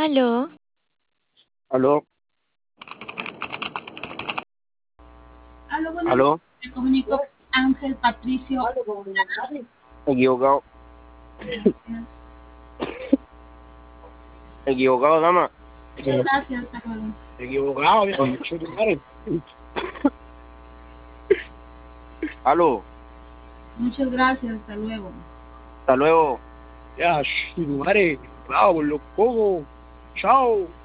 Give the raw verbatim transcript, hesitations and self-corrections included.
Aló, Aló, Aló, buenos días. aló, Me comunico Ángel Patricio. equivocado, Gracias. equivocado, dama. Muchas gracias, hasta luego. Equivocado, viejo. Mucho tu madre. Aló, Muchas gracias, hasta luego. hasta luego. Ya, sh, tu madre, bravo, los cocos. Chao.